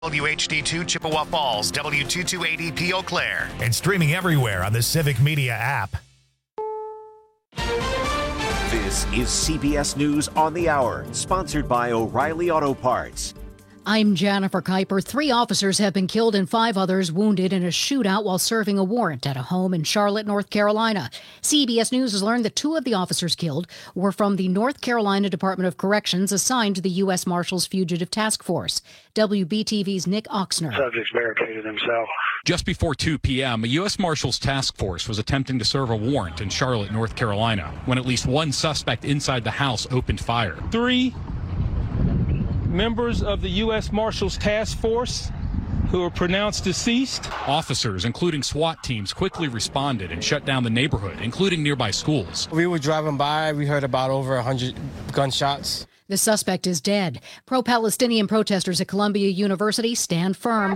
WHD2 Chippewa Falls, W228EP Eau Claire. And streaming everywhere on the Civic Media app. This is CBS News on the Hour, sponsored by O'Reilly Auto Parts. I'm Jennifer Kuiper. 3 officers have been killed and 5 others wounded in a shootout while serving a warrant at a home in Charlotte, North Carolina. CBS News has learned that 2 of the officers killed were from the North Carolina Department of Corrections assigned to the U.S. Marshals Fugitive Task Force. WBTV's Nick Oxner. Subjects barricaded himself. Just before 2 p.m., a U.S. Marshals task force was attempting to serve a warrant in Charlotte, North Carolina, when at least one suspect inside the house opened fire. 3 members of the U.S. Marshals Task Force who were pronounced deceased. Officers, including SWAT teams, quickly responded and shut down the neighborhood, including nearby schools. We were driving by. We heard about over 100 gunshots. The suspect is dead. Pro-Palestinian protesters at Columbia University stand firm.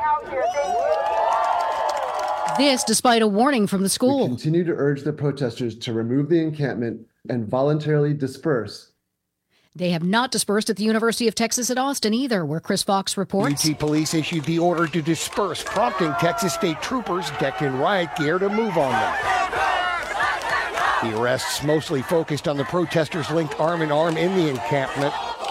This despite a warning from the school. We continue to urge the protesters to remove the encampment and voluntarily disperse. They have not dispersed at the University of Texas at Austin either, where Chris Fox reports. UT police issued the order to disperse, prompting Texas state troopers decked in riot gear to move on them. The arrests mostly focused on the protesters linked arm in arm in the encampment.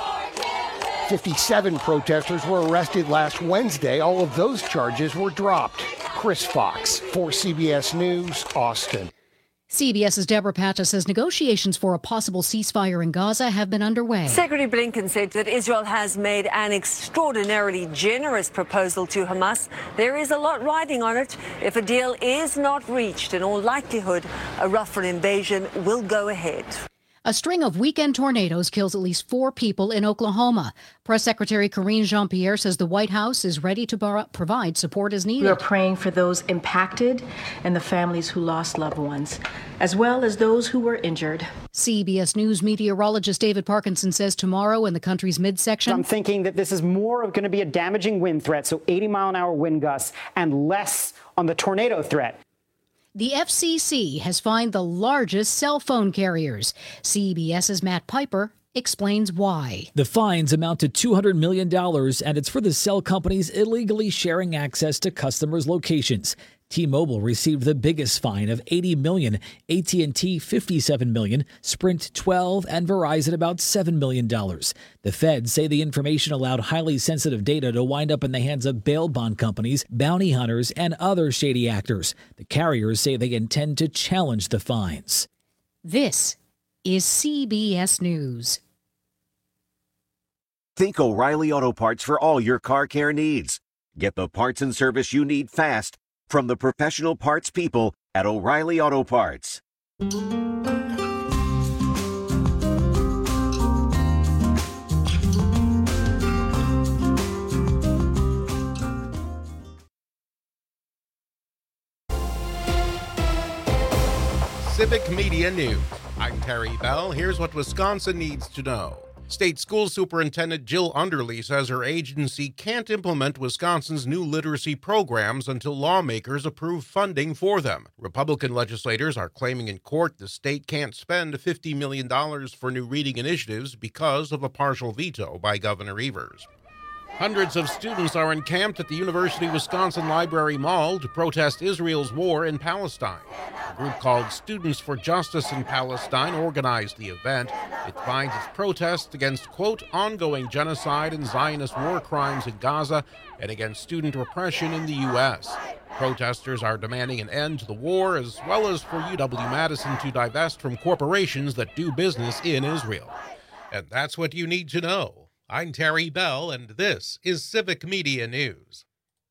57 protesters were arrested last Wednesday. All of those charges were dropped. Chris Fox for CBS News, Austin. CBS's Deborah Patta says negotiations for a possible ceasefire in Gaza have been underway. Secretary Blinken said that Israel has made an extraordinarily generous proposal to Hamas. There is a lot riding on it. If a deal is not reached, in all likelihood, a Rafah invasion will go ahead. A string of weekend tornadoes kills at least 4 people in Oklahoma. Press Secretary Karine Jean-Pierre says the White House is ready to provide support as needed. We are praying for those impacted and the families who lost loved ones, as well as those who were injured. CBS News meteorologist David Parkinson says tomorrow in the country's midsection. I'm thinking that this is more of going to be a damaging wind threat, so 80-mile-an-hour wind gusts, and less on the tornado threat. The FCC has fined the largest cell phone carriers. CBS's Matt Piper explains why. The fines amount to $200 million, and it's for the cell companies illegally sharing access to customers' locations. T-Mobile received the biggest fine of $80 million, AT&T $57 million, Sprint $12, and Verizon about $7 million. The feds say the information allowed highly sensitive data to wind up in the hands of bail bond companies, bounty hunters, and other shady actors. The carriers say they intend to challenge the fines. This is CBS News. Think O'Reilly Auto Parts for all your car care needs. Get the parts and service you need fast from the professional parts people at O'Reilly Auto Parts. Civic Media News. I'm Terry Bell. Here's what Wisconsin needs to know. State School Superintendent Jill Underly says her agency can't implement Wisconsin's new literacy programs until lawmakers approve funding for them. Republican legislators are claiming in court the state can't spend $50 million for new reading initiatives because of a partial veto by Governor Evers. Hundreds of students are encamped at the University of Wisconsin Library Mall to protest Israel's war in Palestine. A group called Students for Justice in Palestine organized the event. It finds its protest against, quote, ongoing genocide and Zionist war crimes in Gaza and against student repression in the U.S. Protesters are demanding an end to the war, as well as for UW-Madison to divest from corporations that do business in Israel. And that's what you need to know. I'm Terry Bell, and this is Civic Media News.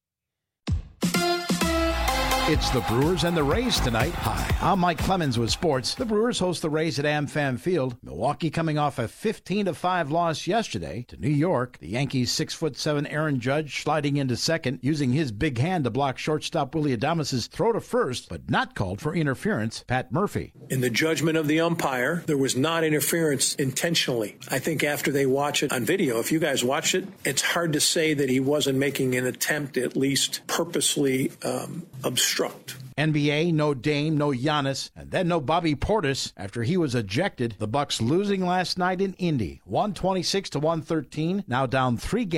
It's the Brewers and the Rays tonight. Hi, I'm Mike Clemens with sports. The Brewers host the Rays at AmFam Field. Milwaukee coming off a 15-5 loss yesterday to New York. The Yankees' 6'7" Aaron Judge sliding into second, using his big hand to block shortstop Willy Adames' throw to first, but not called for interference. Pat Murphy. In the judgment of the umpire, there was not interference intentionally. I think after they watch it on video, if you guys watch it, it's hard to say that he wasn't making an attempt, at least purposely obstruct obstruct. NBA, no Dame, no Giannis, and then no Bobby Portis after he was ejected. The Bucks losing last night in Indy, 126-113, now down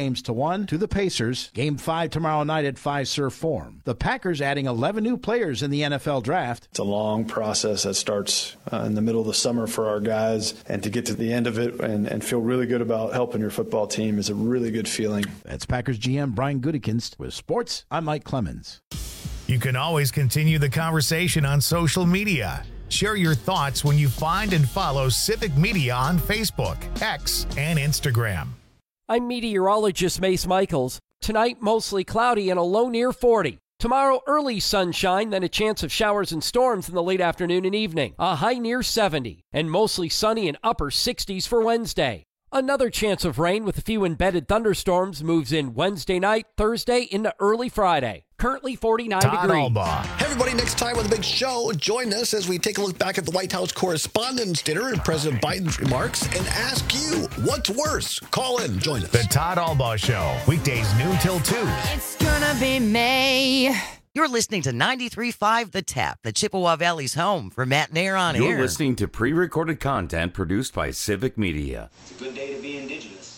3-1 to the Pacers. Game 5 tomorrow night at Fiserv Forum. The Packers adding 11 new players in the NFL draft. It's a long process that starts in the middle of the summer for our guys, and to get to the end of it and feel really good about helping your football team is a really good feeling. That's Packers GM Brian Gutekunst. With sports, I'm Mike Clemens. You can always continue the conversation on social media. Share your thoughts when you find and follow Civic Media on Facebook, X, and Instagram. I'm meteorologist Mace Michaels. Tonight, mostly cloudy and a low near 40. Tomorrow, early sunshine, then a chance of showers and storms in the late afternoon and evening. A high near 70, and mostly sunny and upper 60s for Wednesday. Another chance of rain with a few embedded thunderstorms moves in Wednesday night, Thursday into early Friday. Currently 49 Todd degrees. Albaugh. Hey everybody, next time on The Big Show, join us as we take a look back at the White House Correspondents' Dinner and President Biden's remarks and ask you, what's worse? Call in, join us. The Todd Albaugh Show, weekdays noon till 2. It's gonna be May. You're listening to 93.5 The Tap, the Chippewa Valley's home for Matt Nair on You're air. listening to pre-recorded content produced by Civic Media. It's a good day to be indigenous.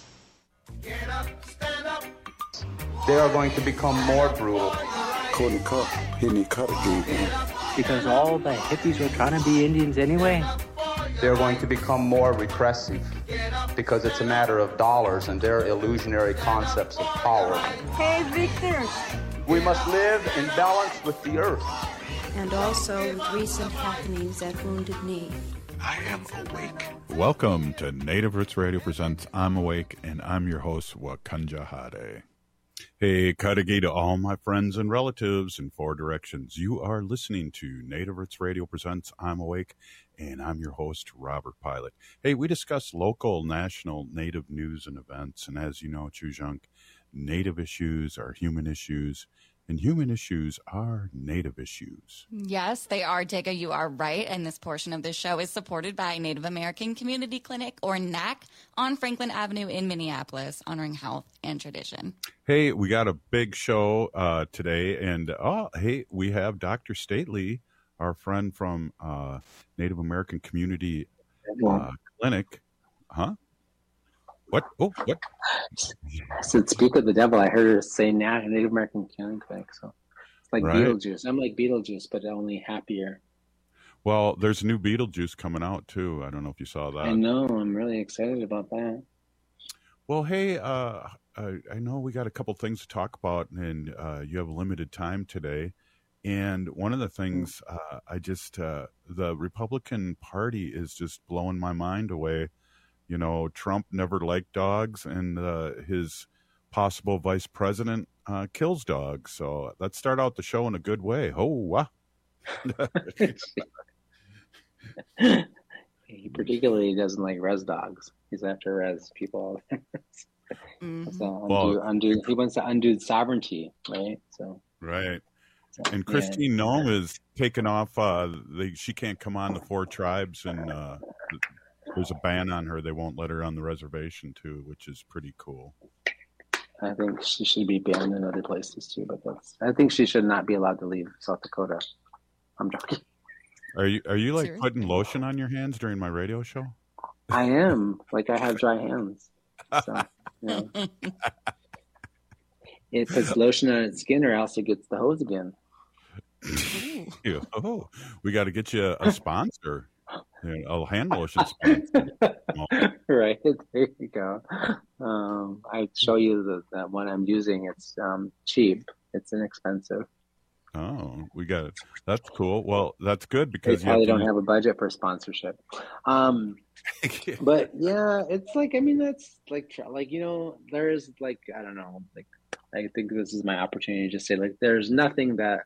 Get up, stand up. They are going to become more brutal. Couldn't cut. He didn't cut again. Because all the hippies were trying to be Indians anyway. They're going to become more repressive because it's a matter of dollars and their illusionary concepts of power. Hey, Victor. We must live in balance with the earth. And also with recent happenings at Wounded Knee. I am awake. Welcome to Native Roots Radio presents I'm Awake, and I'm your host, Wakanja Hade. Hey, Kadagi to all my friends and relatives in 4 directions. You are listening to Native Roots Radio presents I'm Awake, and I'm your host, Robert Pilot. Hey, we discuss local, national, Native news and events, and as you know, Chujunk, Native issues are human issues, and human issues are Native issues. Yes, they are, Jacob. You are right. And this portion of the show is supported by Native American Community Clinic, or NAC, on Franklin Avenue in Minneapolis, honoring health and tradition. Hey, we got a big show today. And, hey, we have Dr. Stately, our friend from Native American Community Clinic. Huh? What? Oh, what? I said, speak of the devil. I heard her say Native American Community Clinic. So it's like right. Beetlejuice. I'm like Beetlejuice, but only happier. Well, there's a new Beetlejuice coming out, too. I don't know if you saw that. I know. I'm really excited about that. Well, hey, I know we got a couple things to talk about, and you have limited time today. And one of the things the Republican Party is just blowing my mind away. You know, Trump never liked dogs, and his possible vice president kills dogs. So let's start out the show in a good way. Oh, wow. He particularly doesn't like res dogs. He's after res people. So he wants to undo sovereignty, right? So right. And Christine Nome is taken off. She can't come on the 4 tribes, and there's a ban on her. They won't let her on the reservation too, which is pretty cool. I think she should be banned in other places too, but I think she should not be allowed to leave South Dakota. I'm joking. Are you like putting lotion on your hands during my radio show? I am. Like, I have dry hands. So, it puts lotion on its skin, or else it gets the hose again. Oh, we got to get you a sponsor. A hand lotion sponsor. Right, there you go. I show you the one I'm using. It's cheap. It's inexpensive. Oh, we got it. That's cool. Well, that's good because they probably don't have a budget for sponsorship. But yeah, it's like, I mean, that's like, you know, there's like, I don't know, like, I think this is my opportunity to just say, like, there's nothing that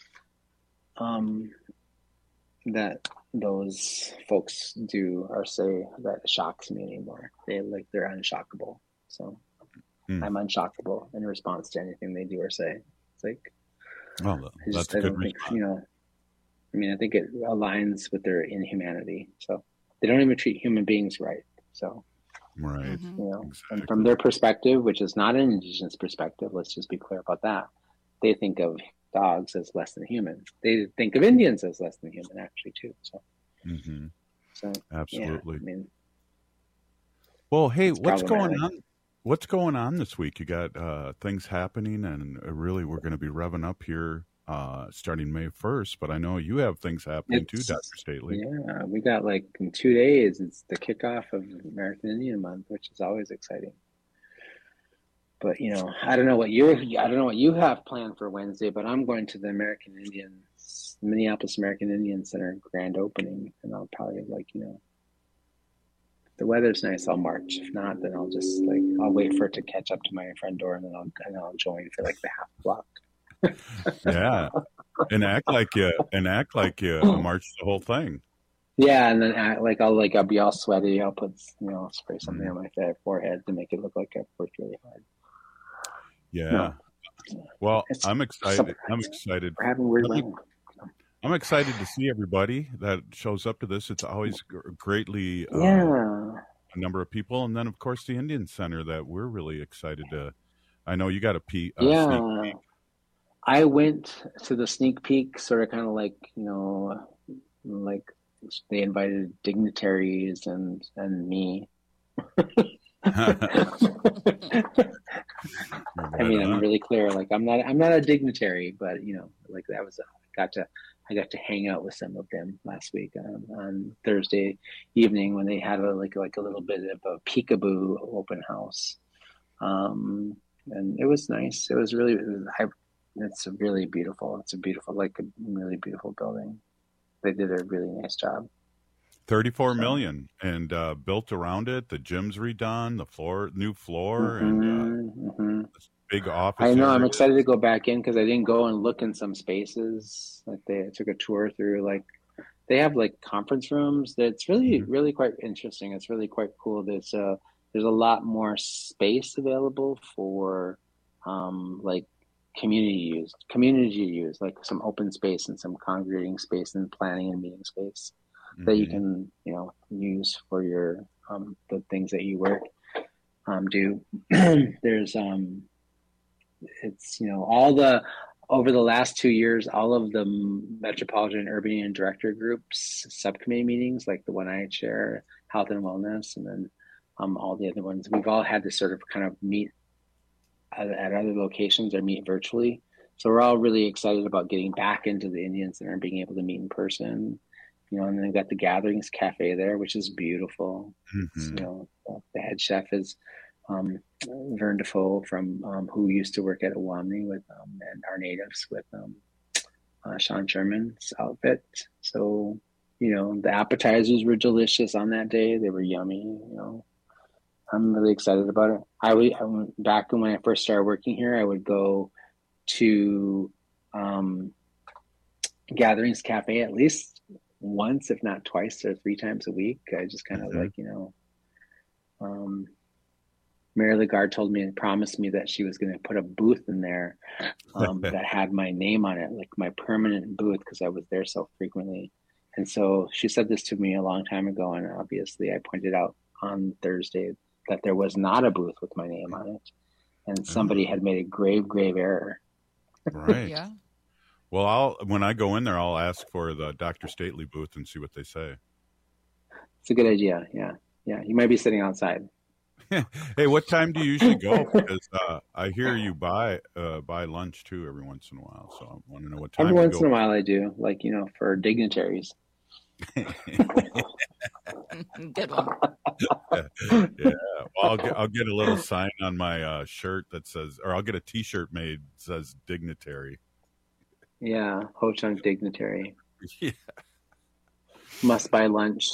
that those folks do or say that shocks me anymore. They're unshockable. So I'm unshockable in response to anything they do or say. It's like, well, that's a good response. You know, I mean, I think it aligns with their inhumanity. So they don't even treat human beings right. So, right. You know, exactly. And from their perspective, which is not an indigenous perspective, let's just be clear about that. They think of dogs as less than human. They think of Indians as less than human, actually, too. So, absolutely. Yeah, I mean, well, hey, what's going on? What's going on this week? You got things happening, and really, we're going to be revving up here starting May 1st. But I know you have things happening too, Dr. Stately. Yeah, we got like in 2 days. It's the kickoff of American Indian Month, which is always exciting. But I don't know what you have planned for Wednesday. But I'm going to the Minneapolis American Indian Center grand opening, and I'll probably if the weather's nice, I'll march. If not, then I'll just I'll wait for it to catch up to my front door, and then I'll join for the half block. Yeah, and act like you march the whole thing. Yeah, and then I'll be all sweaty. I'll put spray something on my forehead to make it look like I've worked really hard. Yeah. Well, I'm excited. I'm excited. We're having weird weather. I'm excited to see everybody that shows up to this. It's always greatly a number of people, and then of course the Indian Center that we're really excited to. I know you got a sneak peek. I went to the sneak peek, sort of kind of like they invited dignitaries and me. I mean, I'm really clear. I'm not a dignitary, but that was I got to hang out with some of them last week on Thursday evening when they had a little bit of a peekaboo open house, and it was nice. It was really. It's really beautiful. It's a really beautiful building. They did a really nice job. 34 million and built around it. The gym's redone, new floor, and big office. I know. I'm excited to go back in because I didn't go and look in some spaces. I took a tour through. They have conference rooms. That's really quite interesting. It's really quite cool. There's a lot more space available for community use, like some open space and some congregating space and planning and meeting space that you can use for your the things that you work do. There's it's over the last 2 years, all of the Metropolitan Urban Union Director Groups subcommittee meetings, like the one I chair, Health and Wellness, and then all the other ones, we've all had to sort of kind of meet at other locations or meet virtually. So we're all really excited about getting back into the Indian Center and being able to meet in person. And then we've got the Gatherings Cafe there, which is beautiful. So, the head chef is Vern Defoe from who used to work at Awamni with and Our Natives with Sean Sherman's outfit. So, the appetizers were delicious on that day. They were yummy. I'm really excited about it. I went back when I first started working here, I would go to Gatherings Cafe at least once, if not twice or 3 times a week. I just kind of Mary Lagarde promised me that she was going to put a booth in there that had my name on it, like my permanent booth, because I was there so frequently. And so she said this to me a long time ago, and obviously I pointed out on Thursday that there was not a booth with my name on it, and somebody had made a grave error. Right. Yeah. Well, when I go in there, I'll ask for the Dr. Stately booth and see what they say. It's a good idea. Yeah. You might be sitting outside. Hey, what time do you usually go? Because I hear you buy lunch too every once in a while, so I want to know what time. Every once in a while, I do, for dignitaries. Good one. Yeah. Well, I'll get a little sign on my shirt that says, or I'll get a T-shirt made that says dignitary. Yeah, Ho-Chunk dignitary. Yeah. Must buy lunch.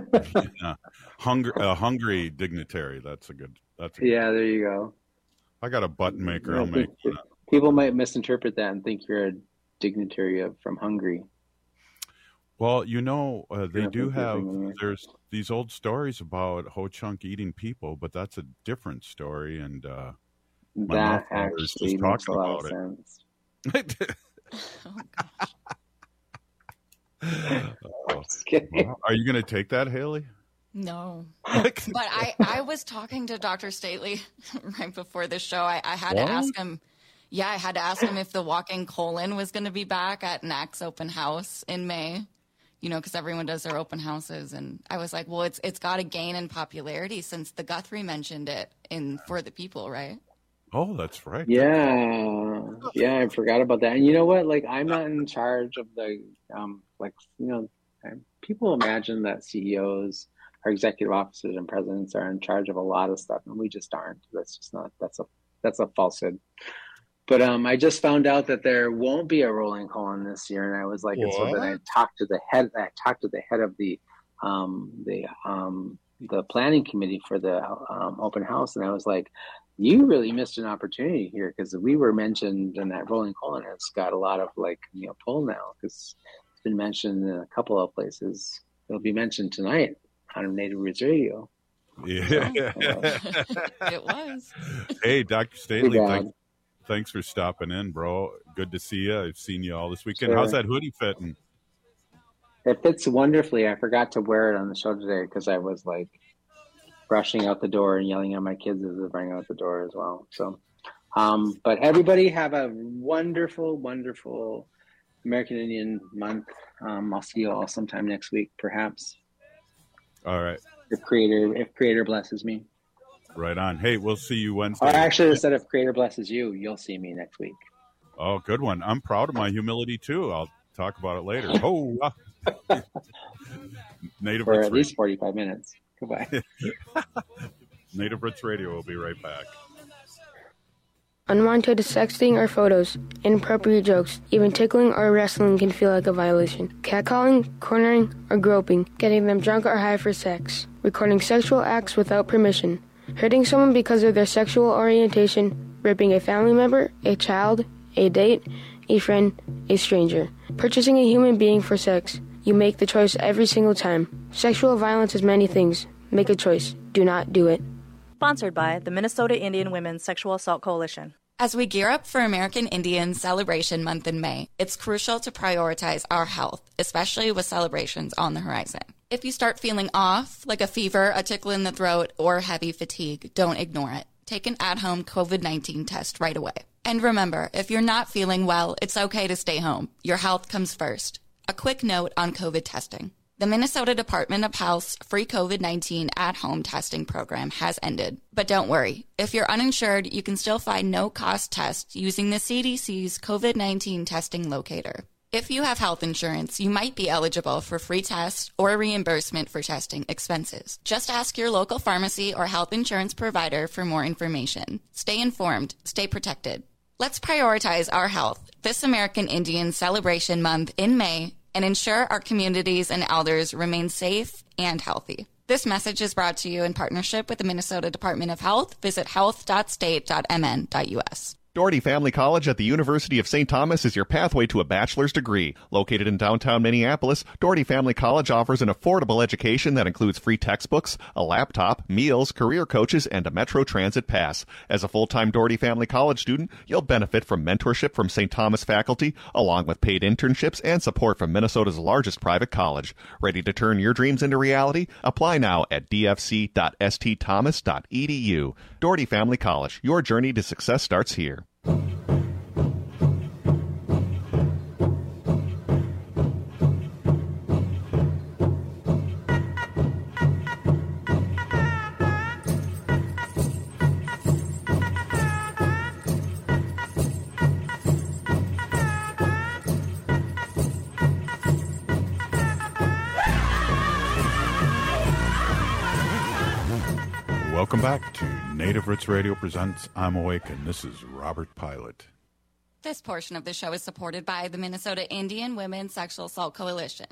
Hungry dignitary. That's a good. Yeah, there you go. I got a button maker. I'll make one. People might misinterpret that and think you're a dignitary from Hungary. Well, they do have, there's these old stories about Ho-Chunk eating people, but that's a different story. And that actually makes a lot of sense. Well, are you going to take that, Haley? No. But I was talking to Dr. Stately right before the show. I had to ask him. Yeah, I had to ask him if the walking colon was going to be back at NAC's open house in May, because everyone does their open houses. And I was like, well, it's got to gain in popularity since the Guthrie mentioned it in For the People, right? Oh, that's right. Yeah, I forgot about that. And you know what? Like, I'm not in charge of the, people imagine that CEOs or executive officers and presidents are in charge of a lot of stuff, and we just aren't. That's just not, that's a falsehood. But I just found out that there won't be a rolling colon this year, and I was like, and so then I talked to the head of the planning committee for the open house, and I was like, you really missed an opportunity here, because we were mentioned in that rolling colon. It's got a lot of pull now, because it's been mentioned in a couple of places. It'll be mentioned tonight on Native Roots Radio. Yeah, it was. Hey, Dr. Staley, thanks for stopping in, bro. Good to see you. I've seen you all this weekend. Sure. How's that hoodie fitting? It fits wonderfully. I forgot to wear it on the show today because I was rushing out the door and yelling at my kids as they're running out the door as well. So, but everybody have a wonderful, wonderful American Indian month. I'll see you all sometime next week, perhaps. All right. If Creator blesses me. Right on. Hey, we'll see you Wednesday. Or actually, instead of Creator blesses you, you'll see me next week. Oh, good one. I'm proud of my humility, too. I'll talk about it later. Oh, Native for Roots at least 45 minutes. Goodbye. Native Roots Radio will be right back. Unwanted sexting or photos, inappropriate jokes, even tickling or wrestling can feel like a violation. Catcalling, cornering, or groping, getting them drunk or high for sex, recording sexual acts without permission, hurting someone because of their sexual orientation, raping a family member, a child, a date, a friend, a stranger, purchasing a human being for sex. You make the choice every single time. Sexual violence is many things. Make a choice. Do not do it. Sponsored by the Minnesota Indian Women's Sexual Assault Coalition. As we gear up for American Indian Celebration Month in May, it's crucial to prioritize our health, especially with celebrations on the horizon. If you start feeling off, like a fever, a tickle in the throat, or heavy fatigue, don't ignore it. Take an at-home COVID-19 test right away. And remember, if you're not feeling well, it's okay to stay home. Your health comes first. A quick note on COVID testing. The Minnesota Department of Health's free COVID-19 at-home testing program has ended. But don't worry. If you're uninsured, you can still find no-cost tests using the CDC's COVID-19 testing locator. If you have health insurance, you might be eligible for free tests or reimbursement for testing expenses. Just ask your local pharmacy or health insurance provider for more information. Stay informed. Stay protected. Let's prioritize our health this American Indian Celebration Month in May and ensure our communities and elders remain safe and healthy. This message is brought to you in partnership with the Minnesota Department of Health. Visit health.state.mn.us. Doherty Family College at the University of St. Thomas is your pathway to a bachelor's degree. Located in downtown Minneapolis, Doherty Family College offers an affordable education that includes free textbooks, a laptop, meals, career coaches, and a Metro Transit pass. As a full-time Doherty Family College student, you'll benefit from mentorship from St. Thomas faculty, along with paid internships and support from Minnesota's largest private college. Ready to turn your dreams into reality? Apply now at dfc.stthomas.edu. Doherty Family College, your journey to success starts here. Welcome back to Native Roots Radio presents I'm Awake, and this is Robert Pilot. This portion of the show is supported by the Minnesota Indian Women's Sexual Assault Coalition.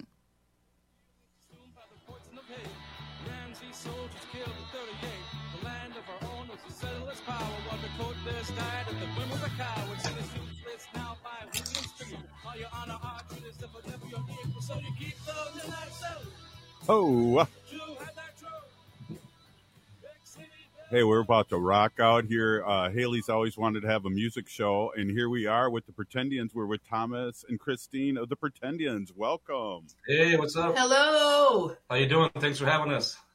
Oh! Hey, we're about to rock out here. Haley's always wanted to have a music show, and here we are with the Pretendians. We're with Thomas and Christine of the Pretendians. Welcome. Hey, what's up? Hello. How you doing? Thanks for having us.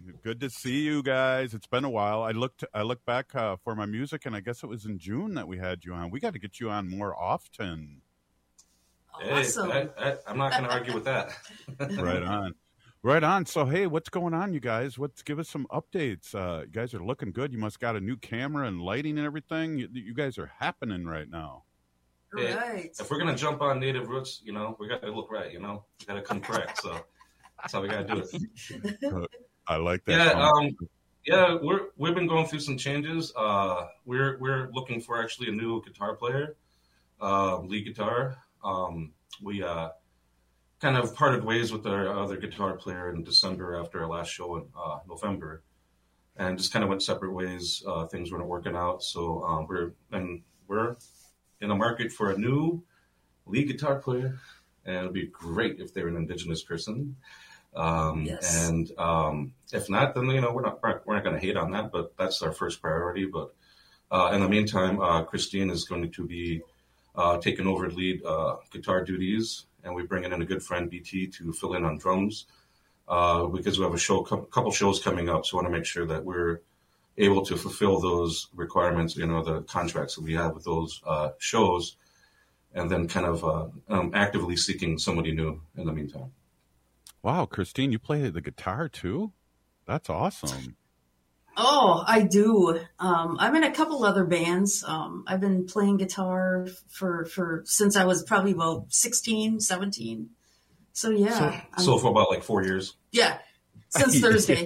Good to see you guys. It's been a while. I looked back for my music, and I guess it was in June that we had you on. We got to get you on more often. Awesome. Hey, I'm not going to argue with that. Right on. So, hey, what's going on, you guys? Give us some updates. You guys are looking good. You must got a new camera and lighting and everything. You guys are happening right now. Hey, right. If we're going to jump on Native Roots, we got to look right, we got to come correct. So that's how we got to do it. I like that. Yeah, we've been going through some changes. We're looking for actually a new guitar player, lead guitar. We kind of parted ways with our other guitar player in December after our last show in November, and just kind of went separate ways. Things weren't working out, so we're in the market for a new lead guitar player, and it'd be great if they're an Indigenous person. Yes. And if not, then we're not going to hate on that, but that's our first priority. But in the meantime, Christine is going to be taking over lead guitar duties, and we're bringing in a good friend BT to fill in on drums because we have a couple shows coming up, so I want to make sure that we're able to fulfill those requirements, the contracts that we have with those shows, and then kind of actively seeking somebody new in the meantime. Wow, Christine, you play the guitar too? That's awesome. Oh, I do. I'm in a couple other bands. I've been playing guitar for since I was probably about 16, 17. So yeah. So for about like 4 years. Yeah. Since Thursday.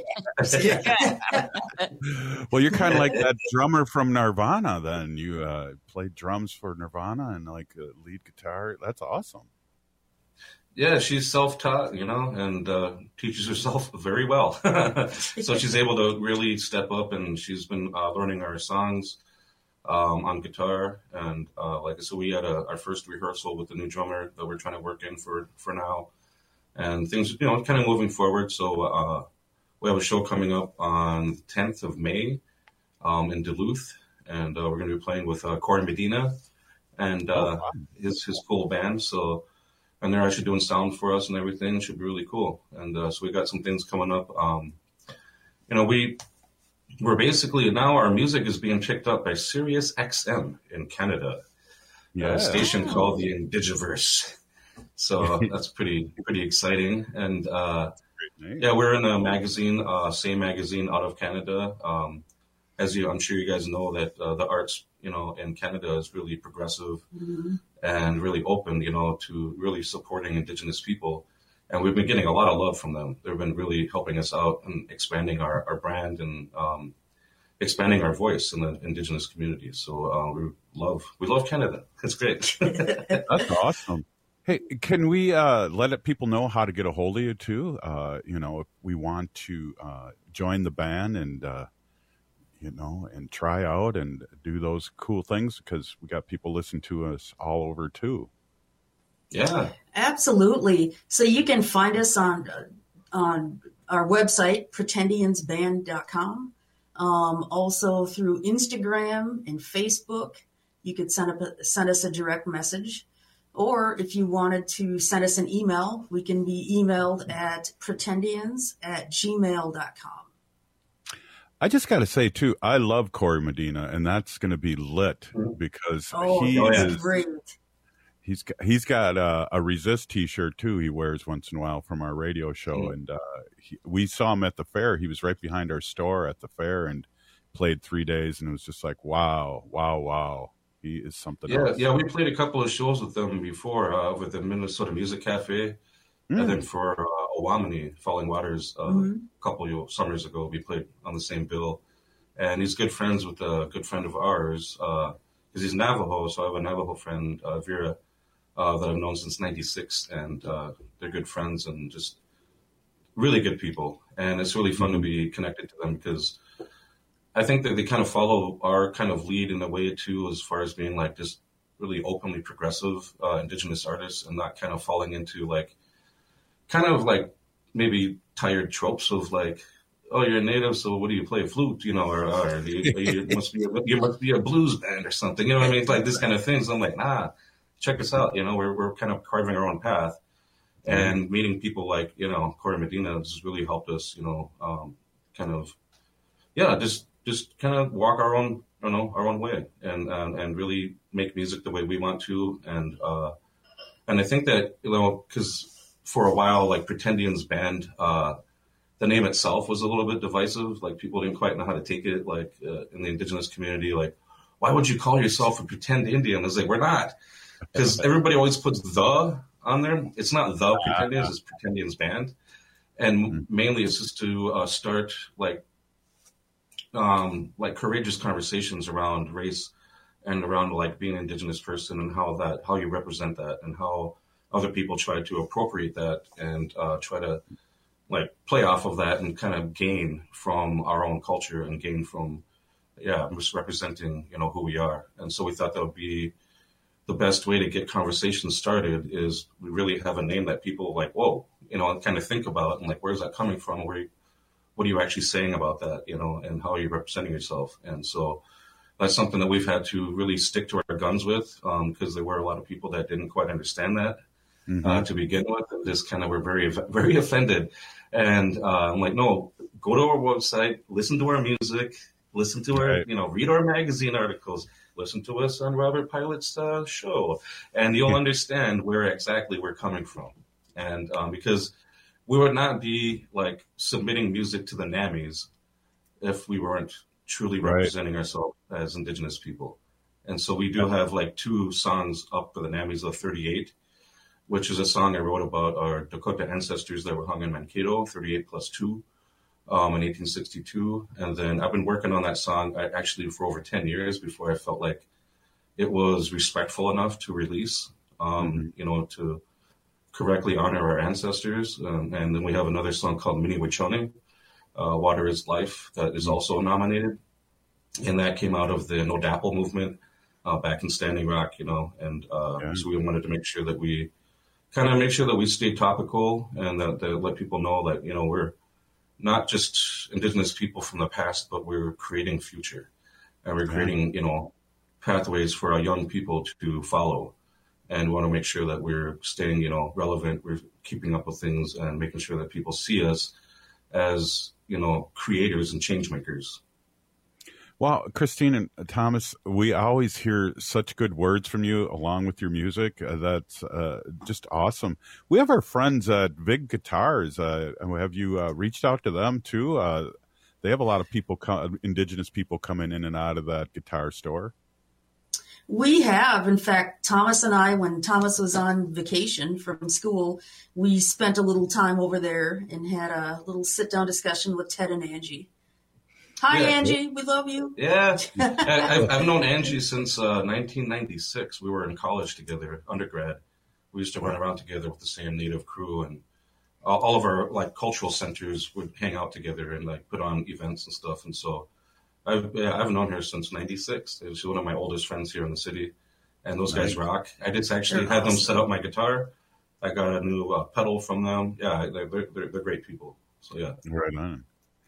Well, you're kind of like that drummer from Nirvana then. You played drums for Nirvana and like lead guitar. That's awesome. Yeah, she's self-taught, and teaches herself very well. So she's able to really step up, and she's been learning our songs on guitar. And like I said, we had our first rehearsal with the new drummer that we're trying to work in for now. And things, kind of moving forward. So we have a show coming up on the 10th of May in Duluth, and we're going to be playing with Corey Medina and his cool band. So. And they're actually doing sound for us and everything. It should be really cool. And so we got some things coming up. We're basically now our music is being picked up by Sirius XM in Canada. Yeah. A station called the Indigiverse. So that's pretty exciting. And we're in a magazine, same magazine out of Canada. I'm sure you guys know that the arts, in Canada is really progressive and really open, to really supporting Indigenous people. And we've been getting a lot of love from them. They've been really helping us out and expanding our brand and expanding our voice in the Indigenous community. So we love Canada. It's great. That's awesome. Hey, can we let people know how to get a hold of you too? If we want to join the band and and try out and do those cool things, because we got people listening to us all over too. Yeah, absolutely. So you can find us on our website, pretendiansband.com. Also through Instagram and Facebook. You could send us a direct message. Or if you wanted to send us an email, we can be emailed at pretendians@gmail.com. I just got to say, too, I love Corey Medina, and that's going to be lit because he is great. He's got a Resist T-shirt, too, he wears once in a while from our radio show. And we saw him at the fair. He was right behind our store at the fair and played 3 days, and it was just like, wow. He is something else. Yeah, we played a couple of shows with them before with the Minnesota Music Cafe. And then for Owamini, Falling Waters, a couple of summers ago, we played on the same bill. And he's good friends with a good friend of ours, because he's Navajo. So I have a Navajo friend, Vera, that I've known since '96. And they're good friends and just really good people. And it's really fun to be connected to them because I think that they kind of follow our kind of lead in a way, too, as far as being like just really openly progressive Indigenous artists and not kind of falling into kind of maybe tired tropes of oh, you're a native, so what do you play, flute, or you must be a blues band or something, you know what I mean? It's like this kind of thing. So I'm like, nah, check us out. We're kind of carving our own path, and meeting people like Corey Medina has really helped us, kind of, just kind of walk our own way and really make music the way we want to. And I think that, because for a while, like Pretendians Band, the name itself was a little bit divisive. Like people didn't quite know how to take it, like in the indigenous community, like, why would you call yourself a pretend Indian? It's like, we're not, because everybody always puts the on there. It's not the Pretendians, it's Pretendians Band. And mainly it's just to start like courageous conversations around race and around like being an indigenous person and how you represent that and how other people try to appropriate that and try to like play off of that and kind of gain from our own culture and gain from misrepresenting who we are. And so we thought that would be the best way to get conversations started is we really have a name that people like, whoa, and kind of think about and like, where's that coming from? What are you actually saying about that, and how are you representing yourself? And so that's something that we've had to really stick to our guns with, because there were a lot of people that didn't quite understand that to begin with, and just kind of were very, very offended. And I'm like, no, go to our website, listen to our music, listen to our, read our magazine articles, listen to us on Robert Pilot's show, and you'll understand where exactly we're coming from. And because we would not be like submitting music to the NAMIs if we weren't truly representing ourselves as Indigenous people. And so we do have like 2 songs up for the NAMIs of 38, which is a song I wrote about our Dakota ancestors that were hung in Mankato, 38 plus 2, in 1862. And then I've been working on that song actually for over 10 years before I felt like it was respectful enough to release, to correctly honor our ancestors. And then we have another song called Mini Wichone, Water is Life, that is also nominated. And that came out of the No Dapple movement back in Standing Rock, and so we wanted to make sure that we stay topical and that let people know that, we're not just Indigenous people from the past, but we're creating future and we're creating, pathways for our young people to follow. And we want to make sure that we're staying, relevant. We're keeping up with things and making sure that people see us as, creators and change makers. Well, Christine and Thomas, we always hear such good words from you along with your music. That's just awesome. We have our friends at Vig Guitars. Have you reached out to them too? They have a lot of people, Indigenous people coming in and out of that guitar store. We have. In fact, Thomas and I, when Thomas was on vacation from school, we spent a little time over there and had a little sit-down discussion with Ted and Angie. Hi, Angie. We love you. Yeah. I've known Angie since 1996. We were in college together, undergrad. We used to run around together with the same Native crew, and all of our like cultural centers would hang out together and like put on events and stuff. And so I've known her since 96. She's one of my oldest friends here in the city, and those guys rock. I just actually had them set up my guitar. I got a new pedal from them. Yeah, they're great people. So yeah. Right on.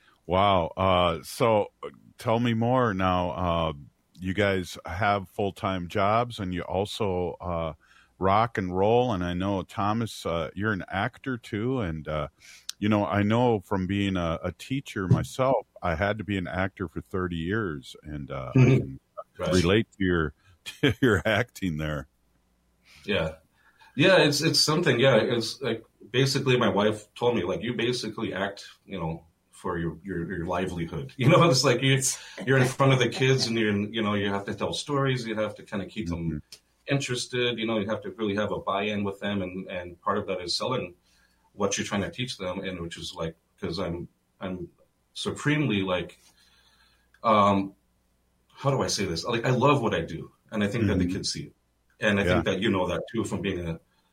Wow. So tell me more now. You guys have full-time jobs and you also rock and roll. And I know, Thomas, you're an actor too. And, I know from being a teacher myself, I had to be an actor for 30 years. And I can relate to your acting there. Yeah. Yeah, it's something. Yeah, it's like basically my wife told me, like, you basically act, for your livelihood. It's like you're in front of the kids and you have to tell stories. You have to kind of keep them interested. You have to really have a buy-in with them. And part of that is selling what you're trying to teach them. And which is like, because I'm supremely like, how do I say this? Like, I love what I do. And I think that the kids see it. And I think that that too, from being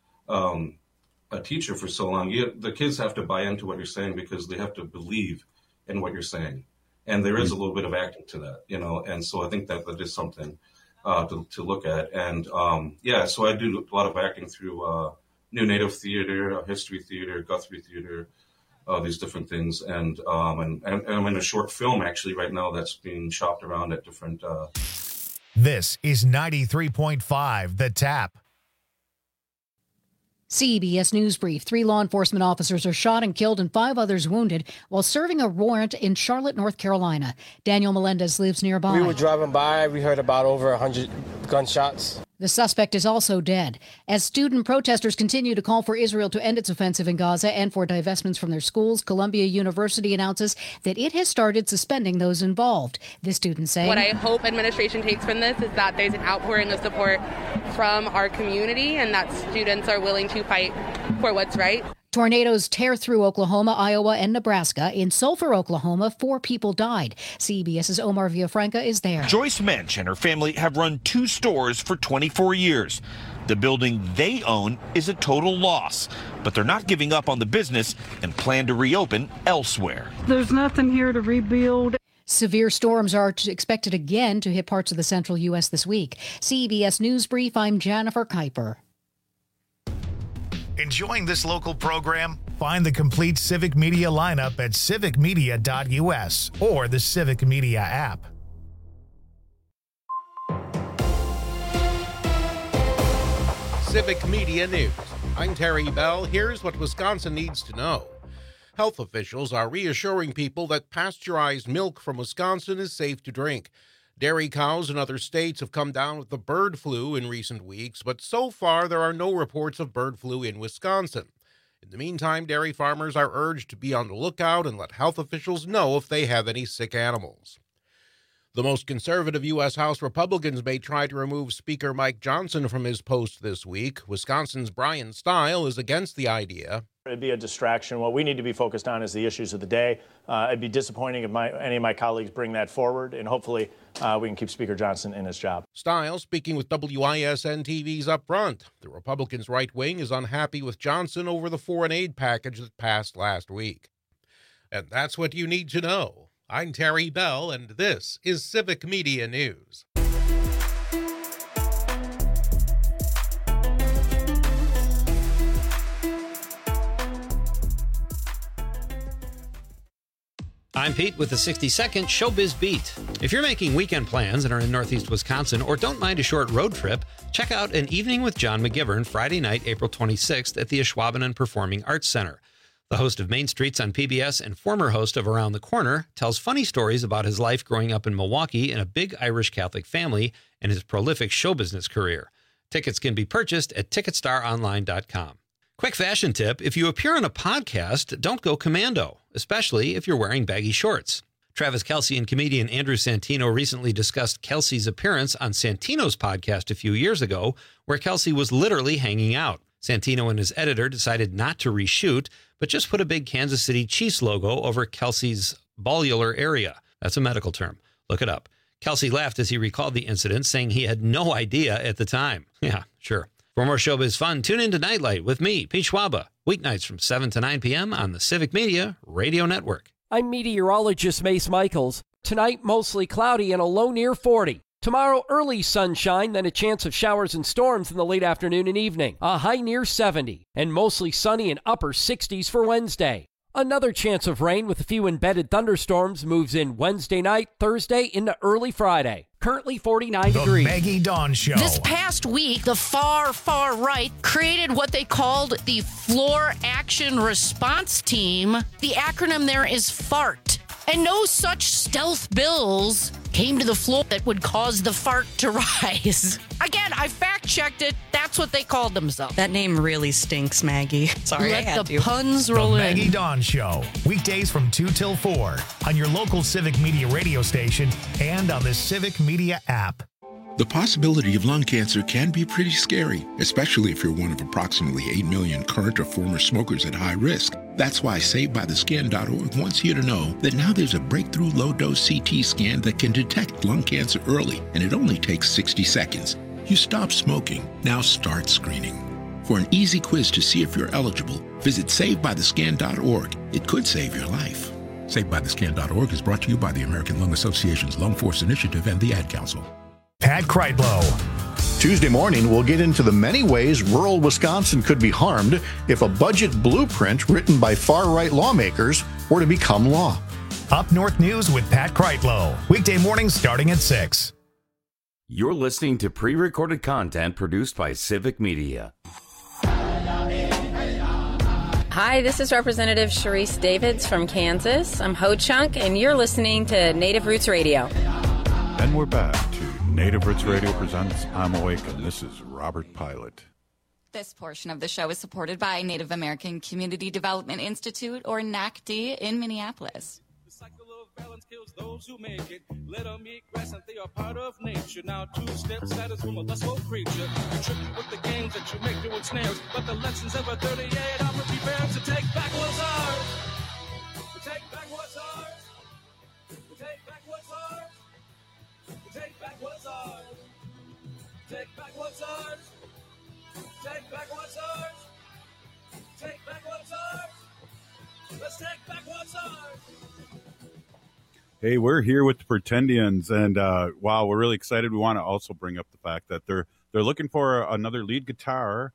a teacher for so long. The kids have to buy into what you're saying because they have to believe in what you're saying. And there is a little bit of acting to that, and so I think that is something to look at. And so I do a lot of acting through New Native Theater, History Theater, Guthrie Theater, these different things. And I'm in a short film actually right now that's being shopped around at different. This is 93.5 The Tap. CBS News Brief. 3 law enforcement officers are shot and killed and 5 others wounded while serving a warrant in Charlotte, North Carolina. Daniel Melendez lives nearby. We were driving by. We heard about over 100 gunshots. The suspect is also dead. As student protesters continue to call for Israel to end its offensive in Gaza and for divestments from their schools, Columbia University announces that it has started suspending those involved. This student saying, "What I hope administration takes from this is that there's an outpouring of support from our community and that students are willing to fight for what's right." Tornadoes tear through Oklahoma, Iowa, and Nebraska. In Sulphur, Oklahoma, 4 people died. CBS's Omar Villafranca is there. Joyce Mensch and her family have run 2 stores for 24 years. The building they own is a total loss, but they're not giving up on the business and plan to reopen elsewhere. There's nothing here to rebuild. Severe storms are expected again to hit parts of the central U.S. this week. CBS News Brief, I'm Jennifer Kuiper. Enjoying this local program? Find the complete Civic Media lineup at civicmedia.us or the Civic Media app. Civic Media News. I'm Terry Bell. Here's what Wisconsin needs to know. Health officials are reassuring people that pasteurized milk from Wisconsin is safe to drink. Dairy cows in other states have come down with the bird flu in recent weeks, but so far there are no reports of bird flu in Wisconsin. In the meantime, dairy farmers are urged to be on the lookout and let health officials know if they have any sick animals. The most conservative U.S. House Republicans may try to remove Speaker Mike Johnson from his post this week. Wisconsin's Brian Stile is against the idea. It'd be a distraction. What we need to be focused on is the issues of the day. It'd be disappointing if any of my colleagues bring that forward, and hopefully we can keep Speaker Johnson in his job. Stile speaking with WISN TV's Up Front. The Republicans' right wing is unhappy with Johnson over the foreign aid package that passed last week. And that's what you need to know. I'm Terry Bell, and this is Civic Media News. I'm Pete with the 60-second Showbiz Beat. If you're making weekend plans and are in Northeast Wisconsin or don't mind a short road trip, check out An Evening with John McGivern Friday night, April 26th at the Ashwaubenon Performing Arts Center. The host of Main Streets on PBS and former host of Around the Corner tells funny stories about his life growing up in Milwaukee in a big Irish Catholic family and his prolific show business career. Tickets can be purchased at TicketStarOnline.com. Quick fashion tip, if you appear on a podcast, don't go commando, especially if you're wearing baggy shorts. Travis Kelce and comedian Andrew Santino recently discussed Kelce's appearance on Santino's podcast a few years ago, where Kelce was literally hanging out. Santino and his editor decided not to reshoot, but just put a big Kansas City Chiefs logo over Kelce's ballular area. That's a medical term. Look it up. Kelce laughed as he recalled the incident, saying he had no idea at the time. Yeah, sure. For more showbiz fun, tune in to Nightlight with me, Pete Schwaba, weeknights from 7 to 9 p.m. on the Civic Media Radio Network. I'm meteorologist Mace Michaels. Tonight, mostly cloudy and a low near 40. Tomorrow, early sunshine, then a chance of showers and storms in the late afternoon and evening. A high near 70, and mostly sunny and upper 60s for Wednesday. Another chance of rain with a few embedded thunderstorms moves in Wednesday night, Thursday into early Friday. Currently 49 degrees. The Maggie Dawn Show. This past week, the far right created what they called the Floor Action Response Team. The acronym there is FART. And no such stealth bills came to the floor that would cause the fart to rise. Again, I fact-checked it. That's what they called themselves. That name really stinks, Maggie. Sorry, I had Let the to. puns roll The in. Maggie Dawn Show. Weekdays from 2 till 4 on your local Civic Media radio station and on the Civic Media app. The possibility of lung cancer can be pretty scary, especially if you're one of approximately 8 million current or former smokers at high risk. That's why SaveByTheScan.org wants you to know that now there's a breakthrough low-dose CT scan that can detect lung cancer early, and it only takes 60 seconds. You stop smoking, now start screening. For an easy quiz to see if you're eligible, visit SaveByTheScan.org. It could save your life. SaveByTheScan.org is brought to you by the American Lung Association's Lung Force Initiative and the Ad Council. Pat Kreitlow. Tuesday morning, we'll get into the many ways rural Wisconsin could be harmed if a budget blueprint written by far-right lawmakers were to become law. Up North News with Pat Kreitlow. Weekday mornings starting at 6. You're listening to pre-recorded content produced by Civic Media. Hi, this is Representative Sharice Davids from Kansas. I'm Ho Chunk, and you're listening to Native Roots Radio. And we're back to Native Roots Radio presents I'm Awake, and this is Robert Pilot. This portion of the show is supported by Native American Community Development Institute, or NACD, in Minneapolis. The cycle of balance kills those who make it. Let them eat grass and they are part of nature. Now 2 steps, that is from a lustful creature. You trick with the games that you make doing snares, but the lessons of a 38 are prepared to take back what's ours. To take back what's ours. To take back what's ours. To take back what's ours. Take back what's ours. Take back what's ours. Take back what's ours. Let's take back what's ours. Hey, we're here with the Pretendians, and wow, we're really excited. We want to also bring up the fact that they're looking for another lead guitar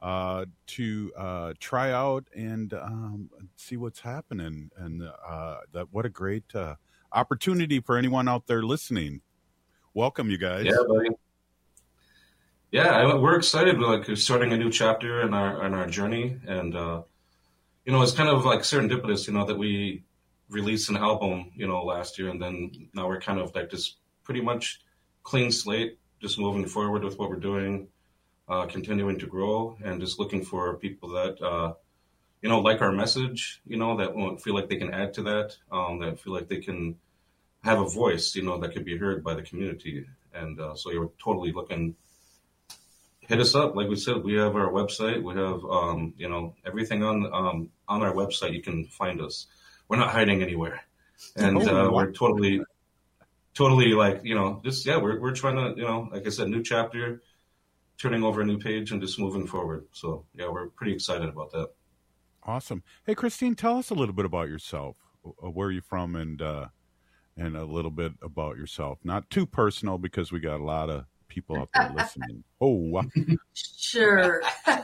to try out and see what's happening, and that what a great opportunity for anyone out there listening. Welcome, you guys. Yeah, buddy. Yeah, we're excited. We're like starting a new chapter in our journey, and it's kind of like serendipitous, that we released an album, last year, and then now we're kind of like just pretty much clean slate, just moving forward with what we're doing, continuing to grow, and just looking for people that like our message, that won't feel like they can add to that, that feel like they can have a voice, that could be heard by the community, and so you're totally looking. Hit us up. Like we said, we have our website. We have, everything on our website. You can find us. We're not hiding anywhere. And we're totally like, we're trying to, like I said, new chapter, turning over a new page and just moving forward. So, yeah, we're pretty excited about that. Awesome. Hey, Christine, tell us a little bit about yourself. Where are you from, and a little bit about yourself. Not too personal, because we got a lot of people out there listening. Oh, wow. Sure.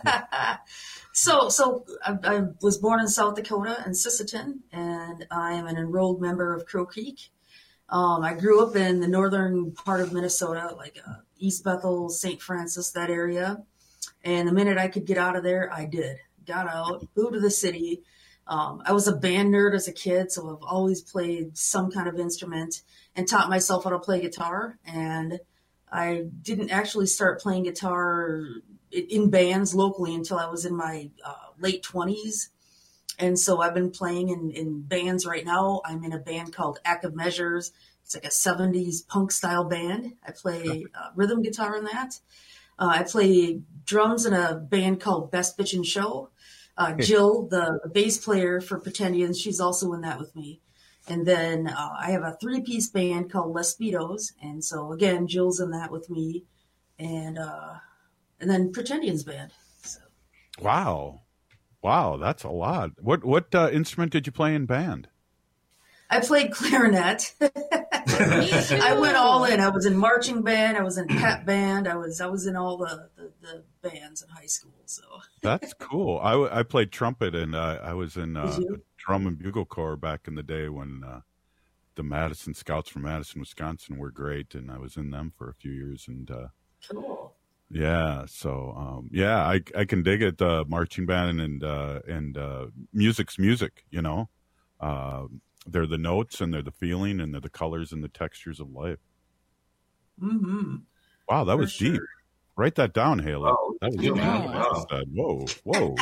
So I was born in South Dakota in Sisseton, and I am an enrolled member of Crow Creek. I grew up in the northern part of Minnesota, like East Bethel, St. Francis, that area. And the minute I could get out of there, I did. Got out, moved to the city. I was a band nerd as a kid, so I've always played some kind of instrument and taught myself how to play guitar. And I didn't actually start playing guitar in bands locally until I was in my late 20s. And so I've been playing in bands right now. I'm in a band called Act of Measures. It's like a 70s punk style band. I play rhythm guitar in that. I play drums in a band called Best Bitchin' Show. Jill, the bass player for Pretendians, she's also in that with me. And then I have a 3-piece band called Les Speedos. And so, again, Jill's in that with me. And then Pretendians band. So. Wow, that's a lot. What instrument did you play in band? I played clarinet. I went all in. I was in marching band. I was in pep band. I was in all the bands in high school. So that's cool. I played trumpet, and I was in drum and bugle corps back in the day when the Madison Scouts from Madison, Wisconsin were great, and I was in them for a few years. And cool. Yeah, so I can dig it. Marching band and music's music. They're the notes, and they're the feeling, and they're the colors and the textures of life. Mm-hmm. Wow, that was deep. Write that down, Haley. Oh, that was deep. Whoa.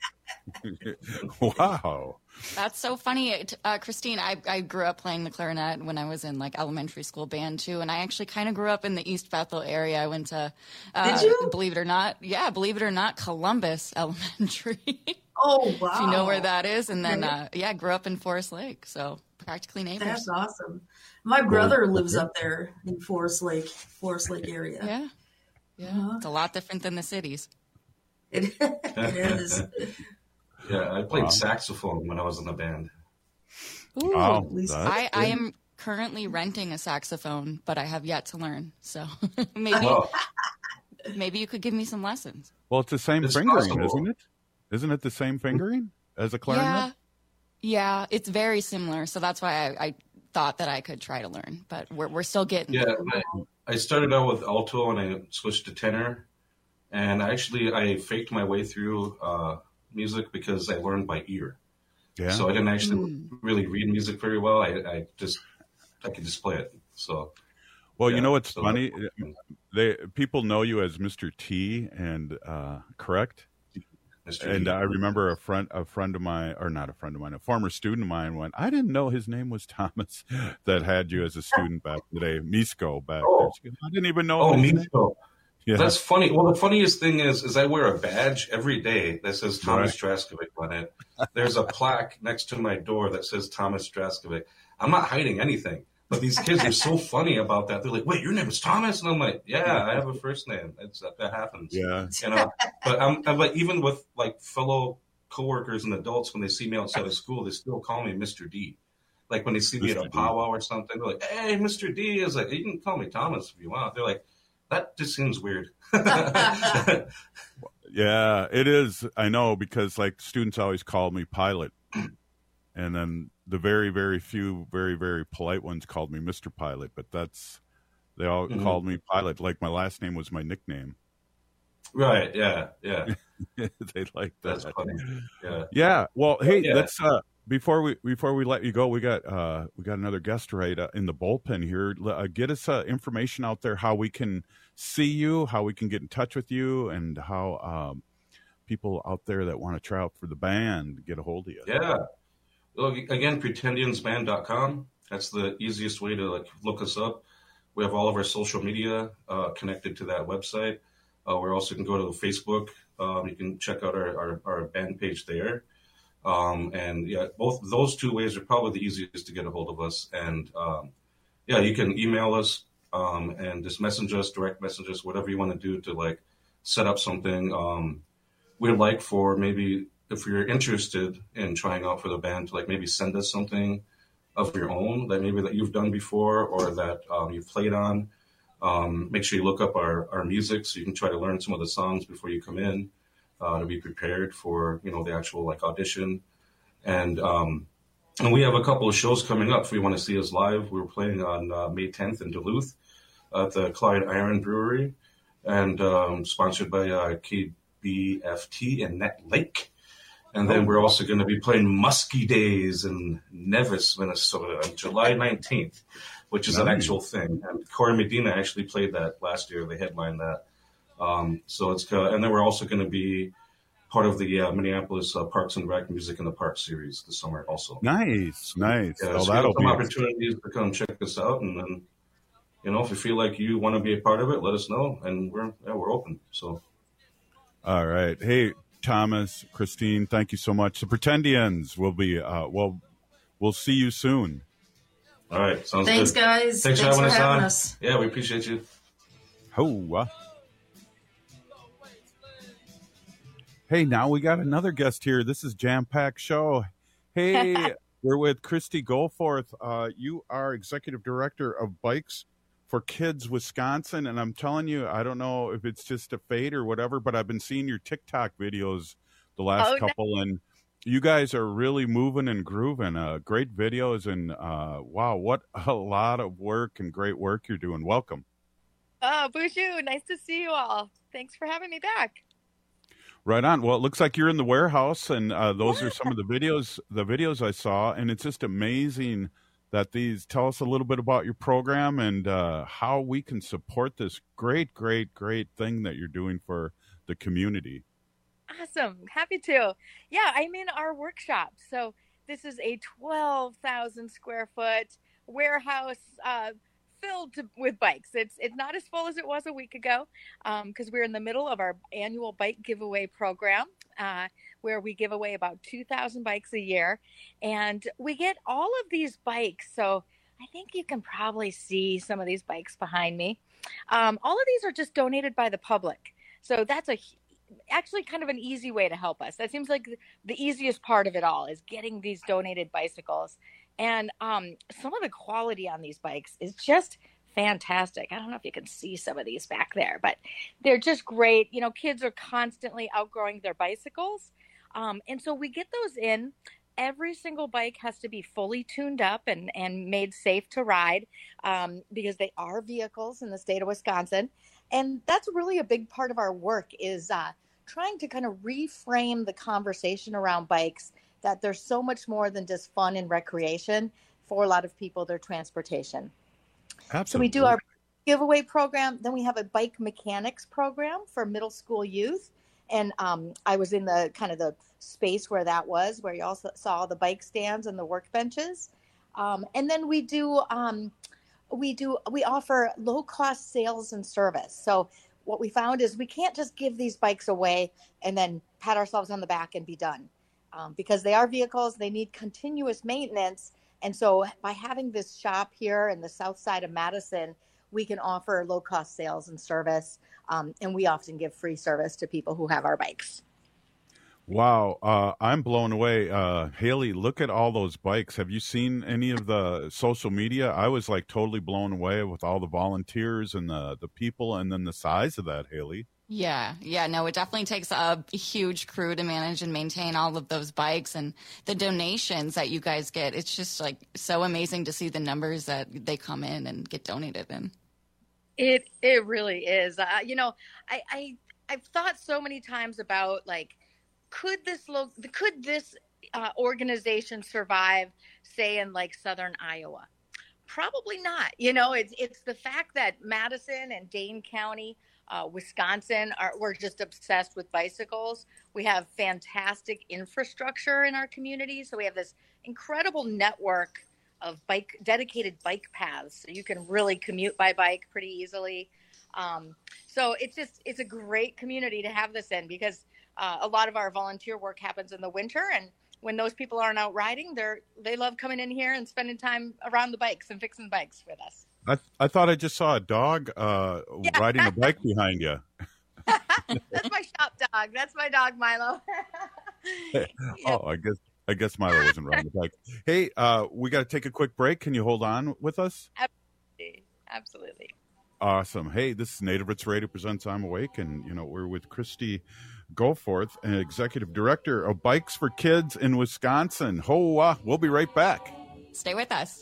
Wow. That's so funny. Christine, I grew up playing the clarinet when I was in like elementary school band too. And I actually kind of grew up in the East Bethel area. I went to, Did you? believe it or not, Columbus Elementary. Oh, wow. If you know where that is. And then, grew up in Forest Lake. So practically neighbors. That's awesome. My brother lives up there in Forest Lake area. Yeah. Yeah. It's a lot different than the cities. It is. Yeah, I played saxophone when I was in the band. Ooh, wow, I am currently renting a saxophone, but I have yet to learn. So maybe you could give me some lessons. Well, it's the same fingering, isn't it? Isn't it the same fingering as a clarinet? Yeah, it's very similar. So that's why I thought that I could try to learn, but we're still getting there. I started out with alto and I switched to tenor. And I faked my way through music because I learned by ear. Yeah. So I didn't actually really read music very well. I could just play it. So. Well, you know what's funny? People know you as Mr. T, and correct? Mr. And I remember a friend of mine, or not a friend of mine, a former student of mine went, I didn't know his name was Thomas, that had you as a student back in the day. Misko back there. I didn't even know. Oh, Misko. Yeah. That's funny. Well, the funniest thing is I wear a badge every day that says Thomas Draskovic on it. There's a plaque next to my door that says Thomas Draskovic. I'm not hiding anything. But these kids are so funny about that. They're like, "Wait, your name is Thomas?" And I'm like, "Yeah, I have a first name. That happens." Yeah, you know. But I'm like, even with like fellow coworkers and adults, when they see me outside of school, they still call me Mr. D. Like when they see me at a powwow or something, they're like, "Hey, Mr. D." Is like, you can call me Thomas if you want. They're like, that just seems weird. Yeah, it is. I know, because like students always call me Pilot, and then the very, very few, very, very polite ones called me Mr. Pilot, but they all called me Pilot. Like my last name was my nickname. Right. Yeah. Yeah. They like that. That's funny. Yeah. Yeah. Well, hey, let's before we let you go, we got another guest right in the bullpen here. Get us information out there, how we can see you, how we can get in touch with you, and how people out there that want to try out for the band get a hold of you. Yeah. Well, again, pretendiansband.com. That's the easiest way to look us up. We have all of our social media connected to that website. We also can go to Facebook. You can check out our band page there. And yeah, both those two ways are probably the easiest to get a hold of us. And you can email us and just message us, direct message us, whatever you want to do to set up something. We'd like for maybe, if you're interested in trying out for the band, to maybe send us something of your own that you've done before or that you've played on. Make sure you look up our music so you can try to learn some of the songs before you come in to be prepared for the actual audition. And we have a couple of shows coming up if you want to see us live. We're playing on May 10th in Duluth at the Clyde Iron Brewery, and sponsored by KBFT and Net Lake. And then we're also going to be playing Muskie Days in Nevis, Minnesota on July 19th, which is an actual thing. And Corey Medina actually played that last year. They headlined that. So it's and then we're also going to be part of the Minneapolis Parks and Rec Music in the Park series this summer also. Nice. Yeah, so that'll be opportunities to come check us out. And then, if you feel like you want to be a part of it, let us know. And we're open. So. All right. Hey, Thomas, Christine, thank you so much. The Pretendians will be, we'll see you soon. All right. Sounds Thanks, good. Guys. Thanks for having us on. Yeah, we appreciate you. Hey, now we got another guest here. This is Jam-Packed Show. Hey, we're with Christy Goforth. You are Executive Director of Bikes for Kids Wisconsin, and I'm telling you, I don't know if it's just a fade or whatever, but I've been seeing your TikTok videos the last couple, and you guys are really moving and grooving. Great videos, and wow, what a lot of work and great work you're doing. Welcome. Oh, Bonjour. Nice to see you all. Thanks for having me back. Right on. Well, it looks like you're in the warehouse, and those are some of the videos I saw, and it's just amazing that tell us a little bit about your program and how we can support this great, great, great thing that you're doing for the community. Awesome. Happy to. Yeah, I'm in our workshop. So this is a 12,000 square foot warehouse filled with bikes. It's not as full as it was a week ago because we're in the middle of our annual bike giveaway program where we give away about 2,000 bikes a year. And we get all of these bikes. So I think you can probably see some of these bikes behind me. All of these are just donated by the public. So that's actually kind of an easy way to help us. That seems like the easiest part of it all is getting these donated bicycles. And some of the quality on these bikes is just fantastic. I don't know if you can see some of these back there, but they're just great. Kids are constantly outgrowing their bicycles. And so we get those in. Every single bike has to be fully tuned up and made safe to ride because they are vehicles in the state of Wisconsin. And that's really a big part of our work is trying to kind of reframe the conversation around bikes, that there's so much more than just fun and recreation. For a lot of people, their transportation. Absolutely. So we do our giveaway program. Then we have a bike mechanics program for middle school youth. And I was in the kind of the space where that was, where you also saw the bike stands and the workbenches. And then we offer low cost sales and service. So what we found is we can't just give these bikes away and then pat ourselves on the back and be done, because they are vehicles. They need continuous maintenance. And so by having this shop here in the south side of Madison, we can offer low-cost sales and service, and we often give free service to people who have our bikes. Wow, I'm blown away. Haley, look at all those bikes. Have you seen any of the social media? I was like totally blown away with all the volunteers and the people, and then the size of that, Haley. Yeah, no, it definitely takes a huge crew to manage and maintain all of those bikes, and the donations that you guys get. It's just like so amazing to see the numbers that they come in and get donated in. It really is. I've thought so many times about, like, could this organization survive, say, in like southern Iowa? Probably not. It's the fact that Madison and Dane County, Wisconsin, we're just obsessed with bicycles. We have fantastic infrastructure in our community. So we have this incredible network of dedicated bike paths. So you can really commute by bike pretty easily. So it's a great community to have this in, because a lot of our volunteer work happens in the winter. And when those people aren't out riding, they love coming in here and spending time around the bikes and fixing bikes with us. I thought I just saw a dog riding a bike behind you. That's my shop dog. That's my dog, Milo. Oh, I guess Milo wasn't riding the bike. Hey, we got to take a quick break. Can you hold on with us? Absolutely. Awesome. Hey, this is Native Roots Radio presents I'm Awake, and we're with Christy Goforth, an executive director of Bikes for Kids in Wisconsin. We'll be right back. Stay with us.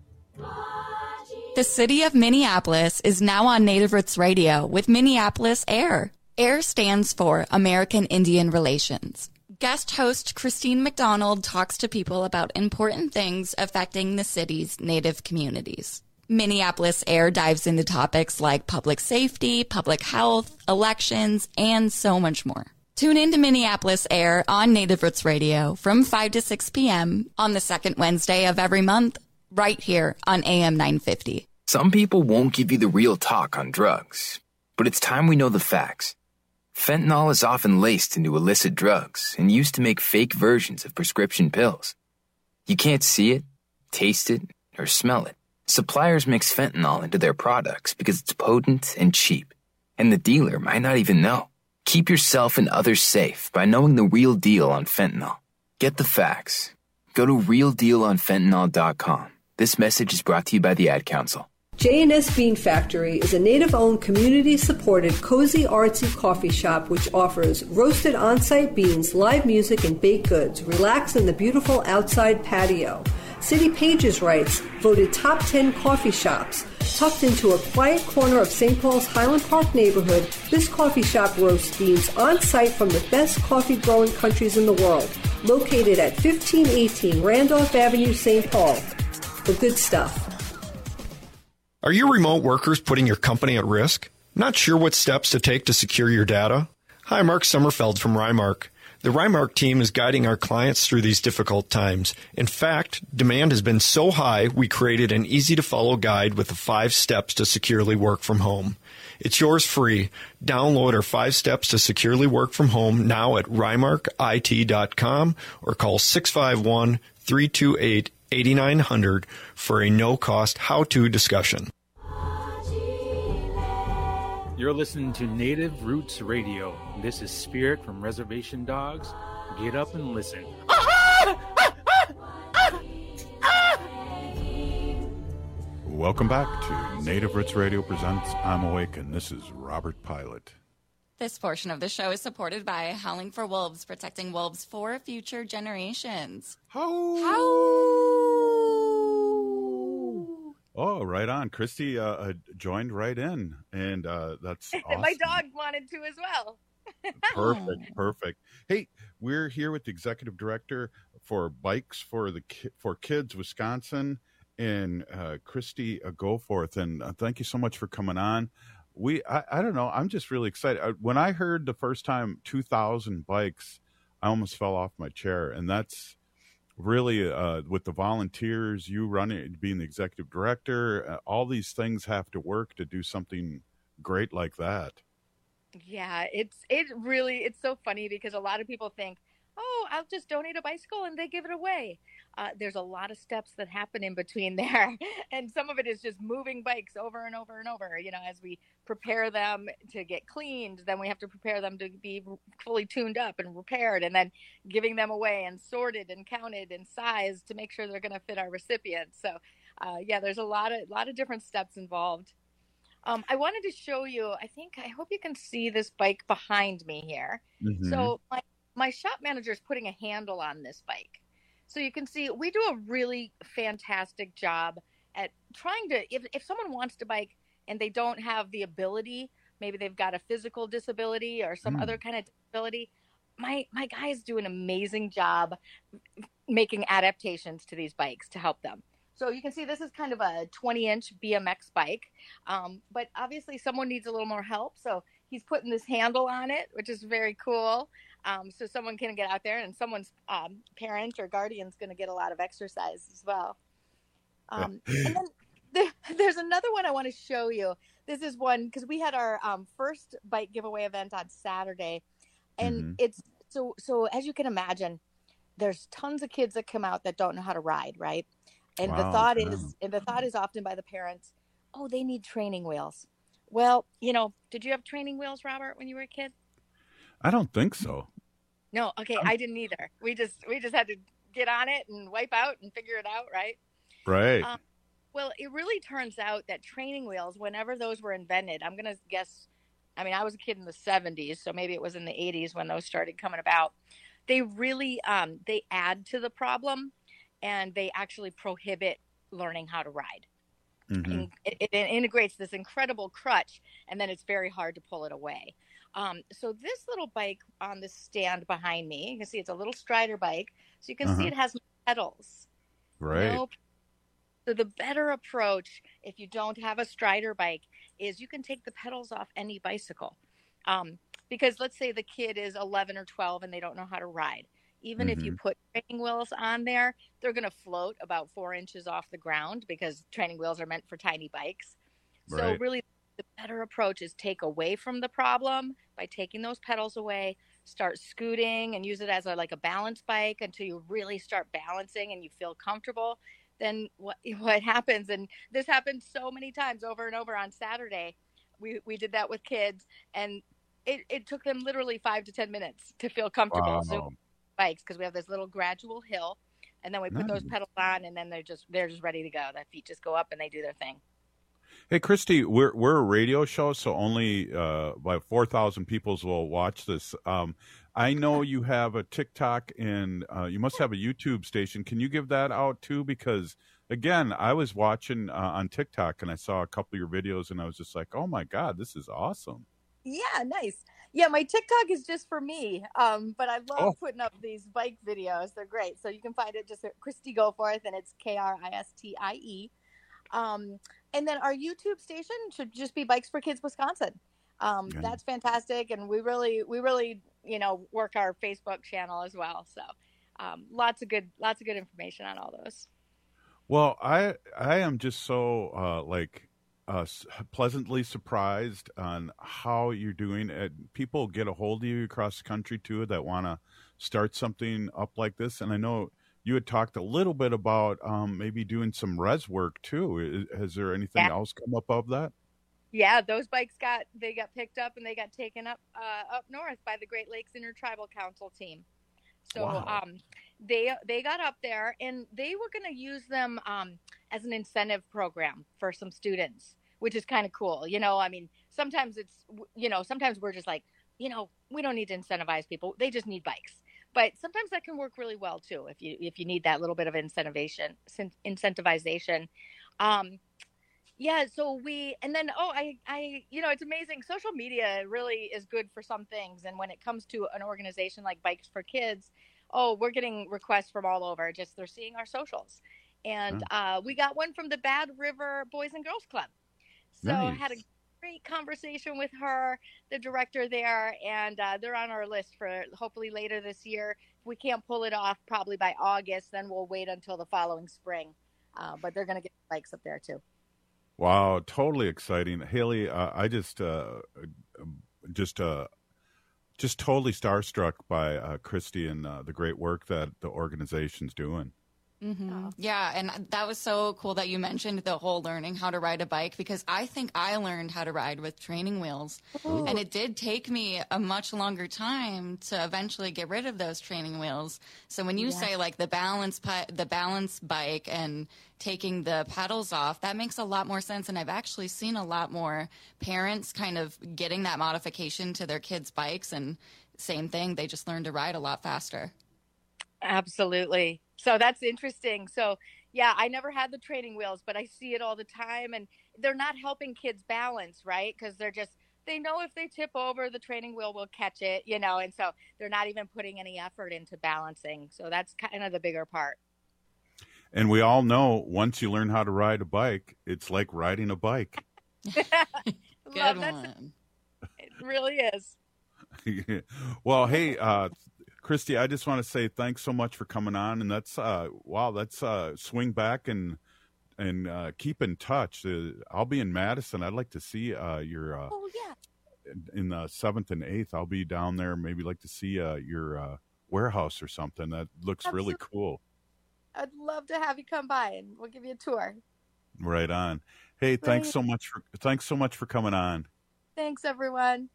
The city of Minneapolis is now on Native Roots Radio with Minneapolis AIR. AIR stands for American Indian Relations. Guest host Christine McDonald talks to people about important things affecting the city's Native communities. Minneapolis AIR dives into topics like public safety, public health, elections, and so much more. Tune in to Minneapolis AIR on Native Roots Radio from 5 to 6 p.m. on the second Wednesday of every month, right here on AM 950. Some people won't give you the real talk on drugs, but it's time we know the facts. Fentanyl is often laced into illicit drugs and used to make fake versions of prescription pills. You can't see it, taste it, or smell it. Suppliers mix fentanyl into their products because it's potent and cheap, and the dealer might not even know. Keep yourself and others safe by knowing the real deal on fentanyl. Get the facts. Go to realdealonfentanyl.com. This message is brought to you by the Ad Council. J&S Bean Factory is a Native-owned, community-supported, cozy, artsy coffee shop which offers roasted on-site beans, live music, and baked goods. Relax in the beautiful outside patio. City Pages writes, voted top 10 coffee shops. Tucked into a quiet corner of St. Paul's Highland Park neighborhood, this coffee shop roasts beans on-site from the best coffee-growing countries in the world. Located at 1518 Randolph Avenue, St. Paul. The good stuff. Are your remote workers putting your company at risk? Not sure what steps to take to secure your data? Hi, Mark Sommerfeld from Rymark. The Rymark team is guiding our clients through these difficult times. In fact, demand has been so high, we created an easy-to-follow guide with the 5 steps to securely work from home. It's yours free. Download our 5 steps to securely work from home now at rymarkit.com or call 651-328-8900 for a no-cost how-to discussion. You're listening to Native Roots Radio. This is Spirit from Reservation Dogs. Get up and listen. Welcome back to Native Roots Radio presents I'm Awake, and this is Robert Pilot. This portion of the show is supported by Howling for Wolves, protecting wolves for future generations. Oh, right on. Christy joined right in, and that's awesome. My dog wanted to as well. Perfect. Hey, we're here with the executive director for Bikes for Kids Wisconsin, and Christy Goforth. And thank you so much for coming on. I don't know. I'm just really excited. When I heard the first time 2,000 bikes, I almost fell off my chair. And that's really with the volunteers, you running, being the executive director, all these things have to work to do something great like that. Yeah, it's so funny because a lot of people think, oh, I'll just donate a bicycle and they give it away. There's a lot of steps that happen in between there. And some of it is just moving bikes over and over and over. You know, as we prepare them to get cleaned, then we have to prepare them to be fully tuned up and repaired, and then giving them away and sorted and counted and sized to make sure they're going to fit our recipients. So, yeah, there's a lot of different steps involved. I wanted to show you, I hope you can see this bike behind me here. Mm-hmm. So my shop manager is putting a handle on this bike. So you can see we do a really fantastic job at trying to, if someone wants to bike and they don't have the ability, maybe they've got a physical disability or some other kind of disability, my guys do an amazing job making adaptations to these bikes to help them. So you can see this is kind of a 20-inch BMX bike, but obviously someone needs a little more help. So he's putting this handle on it, which is very cool. So someone can get out there and someone's parent or guardian's going to get a lot of exercise as well. And then there's another one I want to show you. This is one because we had our first bike giveaway event on Saturday. And it's so as you can imagine, there's tons of kids that come out that don't know how to ride, right? And the thought is often by the parents, oh, they need training wheels. Well, you know, did you have training wheels, Robert, when you were a kid? I don't think so. No. Okay. I didn't either. We just had to get on it and wipe out and figure it out. Right. Right. Well, it really turns out that training wheels, whenever those were invented, I'm going to guess, I mean, I was a kid in the 70s, so maybe it was in the 80s when those started coming about. They really, they add to the problem. And they actually prohibit learning how to ride. Mm-hmm. It integrates this incredible crutch, and then it's very hard to pull it away. So this little bike on the stand behind me, you can see it's a little Strider bike. So you can see it has pedals. Right. So the better approach, if you don't have a Strider bike, is you can take the pedals off any bicycle. Because let's say the kid is 11 or 12 and they don't know how to ride. Even if you put training wheels on there, they're going to float about 4 inches off the ground because training wheels are meant for tiny bikes. Right. So really the better approach is take away from the problem by taking those pedals away, start scooting and use it as a balance bike until you really start balancing and you feel comfortable. Then what happens, and this happened so many times over and over on Saturday, we did that with kids, and it took them literally 5 to 10 minutes to feel comfortable. Wow. So bikes, because we have this little gradual hill, and then we put those pedals on, and then they're just ready to go. Their feet just go up and they do their thing. Hey, Christy, we're a radio show, so only about 4,000 people will watch this. I know you have a TikTok and you must have a YouTube station. Can you give that out too? Because again, I was watching on TikTok and I saw a couple of your videos and I was just like, oh my God, this is awesome. Yeah, nice. Yeah, my TikTok is just for me, but I love putting up these bike videos. They're great. So you can find it just at Christy Goforth, and it's Kristie. And then our YouTube station should just be Bikes for Kids Wisconsin. That's fantastic, and we really work our Facebook channel as well. So lots of good information on all those. Well, I am just so pleasantly surprised on how you're doing it. People get a hold of you across the country too that want to start something up like this. And I know you had talked a little bit about maybe doing some res work too. Has there anything else come up of that? Yeah, those bikes got picked up and they got taken up north by the Great Lakes Intertribal Council team. So wow. They got up there and they were going to use them as an incentive program for some students, which is kind of cool. I mean, sometimes sometimes we're just like, we don't need to incentivize people. They just need bikes. But sometimes that can work really well too if you need that little bit of incentivization. Yeah, so it's amazing. Social media really is good for some things. And when it comes to an organization like Bikes for Kids, we're getting requests from all over. Just they're seeing our socials. And we got one from the Bad River Boys and Girls Club. So I had a great conversation with her, the director there, and they're on our list for hopefully later this year. If we can't pull it off probably by August, then we'll wait until the following spring. But they're going to get bikes up there too. Wow, totally exciting, Haley. I just totally starstruck by Christy and the great work that the organization's doing. Mm-hmm. Yeah, and that was so cool that you mentioned the whole learning how to ride a bike, because I think I learned how to ride with training wheels. Ooh. And it did take me a much longer time to eventually get rid of those training wheels. So when you say like the balance bike and taking the pedals off, that makes a lot more sense. And I've actually seen a lot more parents kind of getting that modification to their kids' bikes, and same thing, they just learn to ride a lot faster. Absolutely. So that's interesting. So yeah, I never had the training wheels, but I see it all the time, and they're not helping kids balance, right? Because they know if they tip over, the training wheel will catch it, and so they're not even putting any effort into balancing. So that's kind of the bigger part. And we all know once you learn how to ride a bike, it's like riding a bike. Good one. It really is. Well, hey, Christy, I just want to say thanks so much for coming on, and let's swing back and keep in touch. I'll be in Madison. I'd like to see your in the 7th and 8th. I'll be down there. Maybe like to see your warehouse or something. That looks really cool. I'd love to have you come by, and we'll give you a tour. Right on. Hey, thanks so much for coming on. Thanks, everyone.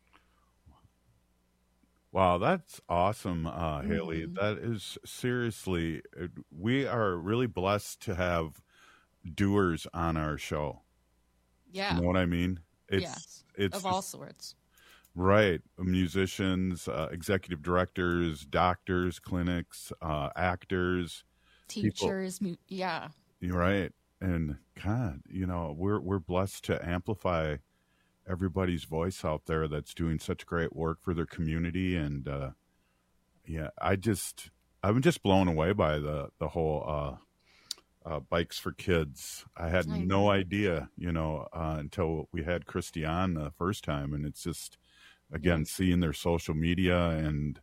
Wow, that's awesome, Haley. That is seriously, we are really blessed to have doers on our show. Yeah. You know what I mean? It's of all sorts. Right. Musicians, executive directors, doctors, clinics, actors, teachers. Yeah. You're right. And God, we're blessed to amplify everybody's voice out there that's doing such great work for their community. And I'm just blown away by the whole Bikes for Kids. I had no idea, until we had Christy on the first time, and it's just again seeing their social media, and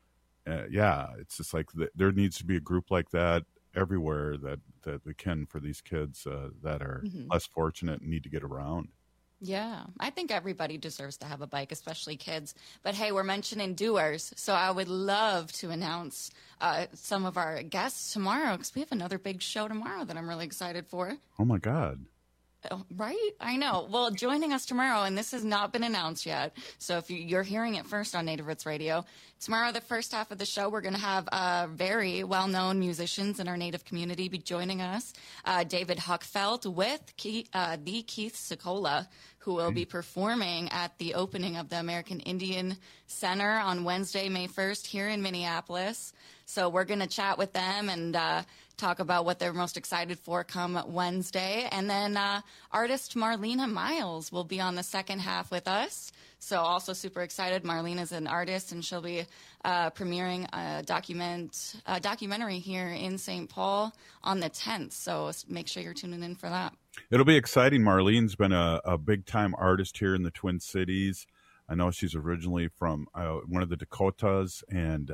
it's just like there needs to be a group like that everywhere that we can for these kids that are less fortunate and need to get around. Yeah, I think everybody deserves to have a bike, especially kids. But hey, we're mentioning doers, so I would love to announce some of our guests tomorrow, because we have another big show tomorrow that I'm really excited for. Oh, my God. Right? I know. Well, joining us tomorrow, and this has not been announced yet, so if you're hearing it first on Native Roots Radio, tomorrow, the first half of the show, we're going to have very well-known musicians in our Native community be joining us. David Huckfeld with the Keith Sikola, who will be performing at the opening of the American Indian Center on Wednesday, May 1st, here in Minneapolis. So we're going to chat with them and talk about what they're most excited for come Wednesday. And then artist Marlena Miles will be on the second half with us. So also super excited. Marlena's an artist, and she'll be premiering a documentary here in St. Paul on the 10th. So make sure you're tuning in for that. It'll be exciting. Marlene's been a big-time artist here in the Twin Cities. I know she's originally from one of the Dakotas, and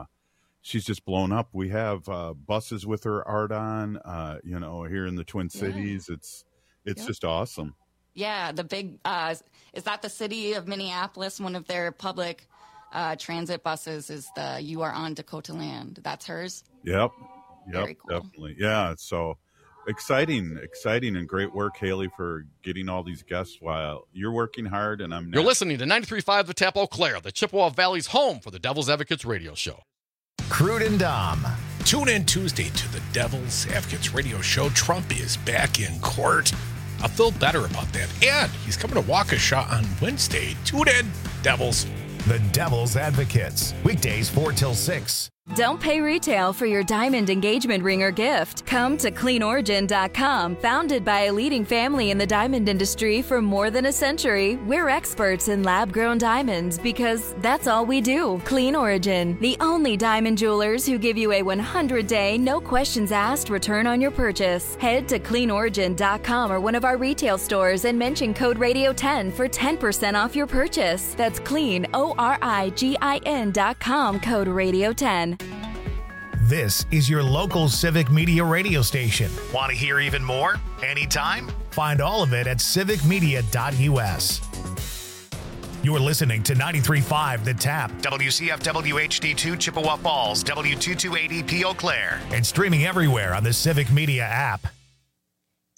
she's just blown up. We have buses with her art on, here in the Twin Cities. It's just awesome. Yeah, the big is that the city of Minneapolis, one of their public transit buses is the You Are on Dakota Land. That's hers? Yep. Very cool. Definitely. Yeah, so exciting and great work, Haley, for getting all these guests while you're working hard and I'm not. You're listening to 93.5 The Tap Eau Claire, the Chippewa Valley's home for the Devil's Advocates radio show. Crude and Dom. Tune in Tuesday to the Devil's Advocates radio show. Trump is back in court. I'll feel better about that. And he's coming to Waukesha on Wednesday. Tune in, Devils. The Devil's Advocates. Weekdays 4 till 6. Don't pay retail for your diamond engagement ring or gift. Come to CleanOrigin.com. Founded by a leading family in the diamond industry for more than a century, we're experts in lab-grown diamonds because that's all we do. Clean Origin, the only diamond jewelers who give you a 100-day, no questions asked return on your purchase. Head to CleanOrigin.com or one of our retail stores and mention code Radio10 for 10% off your purchase. That's CleanOrigin.com, code Radio10. This is your local Civic Media radio station. Want to hear even more? Anytime? Find all of it at civicmedia.us. You're listening to 93.5 The Tap, WCFW HD2 Chippewa Falls, W228EP Eau Claire, and streaming everywhere on the Civic Media app.